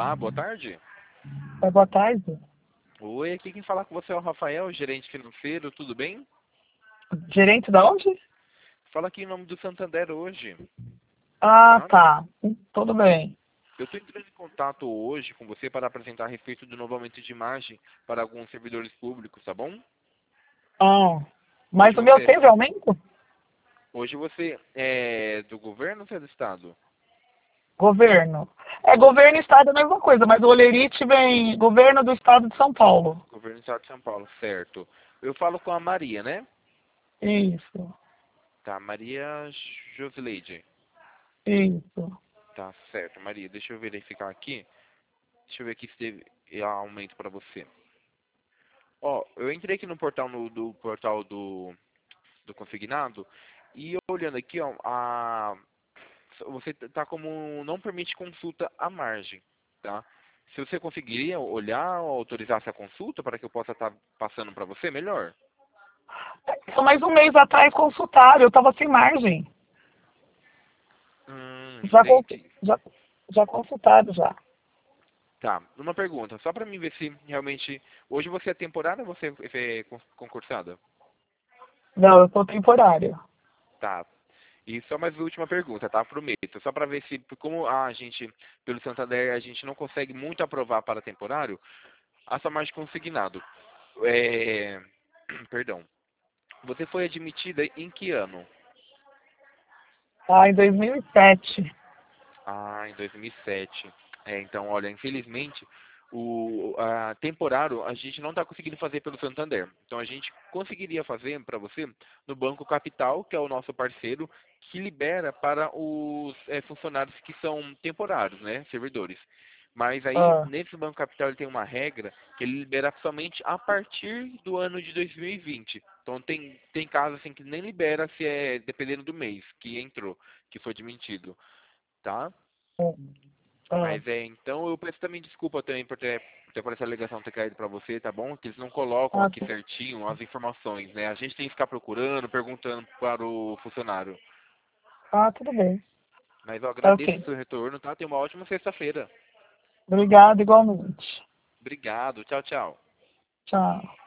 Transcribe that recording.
Olá, boa tarde. Boa tarde. Oi, aqui quem fala com você é o Rafael, gerente financeiro, tudo bem? Gerente da onde? Fala aqui em nome do Santander hoje, Ah, tá? tá. Tudo bem. Eu estou entrando em contato hoje com você para apresentar a respeito do novo aumento de imagem para alguns servidores públicos, tá bom? Ah, mas Hoje o meu você, teve aumento? hoje você é do governo ou você é do estado? Governo. Governo e estado é a mesma coisa, mas o Olerite vem governo do estado de São Paulo. Governo do estado de São Paulo, certo. Eu falo com a Maria, né? Isso, Tá, Maria Josileide. isso. Tá, certo. Maria, deixa eu verificar aqui. Deixa eu ver aqui se teve aumento para você. Ó, eu entrei aqui no portal do portal do consignado e olhando aqui, ó, você tá como não permite consulta à margem, tá? Se você conseguiria olhar ou autorizar essa consulta para que eu possa estar passando para você, melhor. Só mais um mês atrás consultaram, eu estava sem margem. Já, Entendi. já, já consultado já. Tá, uma pergunta, só para mim ver se realmente hoje você é temporária ou você é concursada? Não, eu estou temporária. Tá. E só mais uma última pergunta, tá? Prometo. Só para ver se, como a gente, pelo Santander, a gente não consegue muito aprovar para temporário, a sua margem consignado. É... Perdão. Você foi admitida em que ano? Ah, em 2007. Ah, em 2007. Então, olha, infelizmente, a temporário a gente não está conseguindo fazer pelo Santander. Então, a gente conseguiria fazer para você no Banco Capital, que é o nosso parceiro, que libera para os funcionários que são temporários, né, servidores. Mas aí, Ah, nesse Banco Capital, ele tem uma regra que ele libera somente a partir do ano de 2020. Então, tem casos assim que nem libera se é dependendo do mês que entrou, que foi admitido, tá? ah, Mas então eu peço também desculpa também por essa alegação ter caído para você, tá bom? Que eles não colocam ah, aqui certinho as informações, né? A gente tem que ficar procurando, perguntando para o funcionário. tudo bem. Mas eu Tá agradeço o ok. seu retorno, tá? Tenha uma ótima sexta-feira. Obrigado, igualmente. Obrigado, tchau, tchau. Tchau.